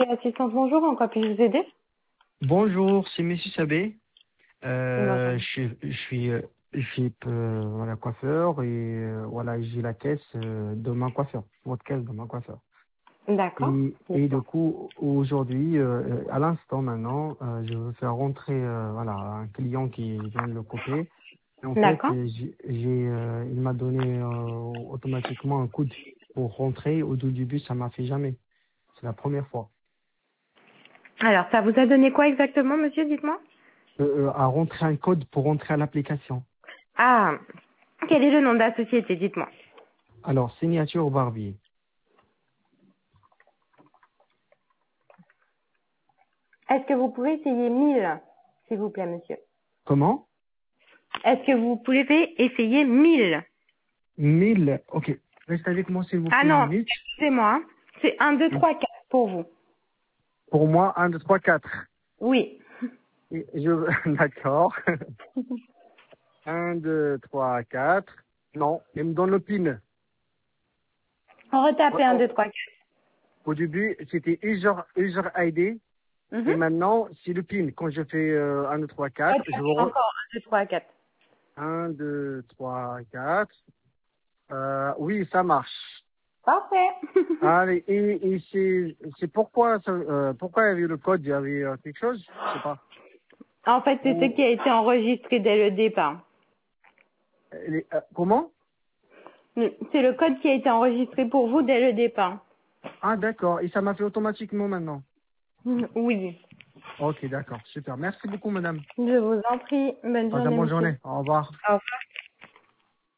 Assistance, bonjour, en quoi puis-je vous aider? Bonjour, c'est Monsieur Sabé. Bonjour. Je suis voilà, coiffeur et voilà, j'ai la caisse de ma coiffeur, votre caisse de ma coiffeur. D'accord. Et du coup, aujourd'hui, à l'instant maintenant, je veux faire rentrer voilà, un client qui vient de le couper. Et en fait, D'accord. il m'a donné automatiquement un code pour rentrer. Au tout début, ça m'a fait jamais. C'est la première fois. Alors, ça vous a donné quoi exactement, monsieur, dites-moi? À rentrer un code pour rentrer à l'application. Ah, quel est le nom de la société, dites-moi? Alors, signature Barbier. Est-ce que vous pouvez essayer 1000, s'il vous plaît, monsieur? Comment? Est-ce que vous pouvez essayer 1000? 1000. Ok. Reste avec moi, s'il vous Ah plaît, une non, minute. excusez-moi, hein. C'est 1, 2, 3, 4 pour vous. Pour moi, un 2 3 4. Oui. D'accord. Un 2 3 4. Non, il me donne le PIN. Retapez 1, 2, 3, 4. Au début, c'était user ID. Et Mhm. maintenant, c'est le PIN. Quand je fais 1, 2, 3, 4, je Retapez re... encore 1, 2, 3, 4. 1, 2, 3, 4. Oui, ça marche. Parfait. Allez, et c'est pourquoi, pourquoi il y avait le code, il y avait quelque chose? Je sais pas. En fait, c'est ce Ou, qui a été enregistré dès le départ. comment? C'est le code qui a été enregistré pour vous dès le départ. Ah, d'accord. Et ça m'a fait automatiquement maintenant. Oui. Ok, d'accord. Super. Merci beaucoup, madame. Je vous en prie. Bonne Passez une journée, bonne monsieur. journée. Au revoir. Au revoir.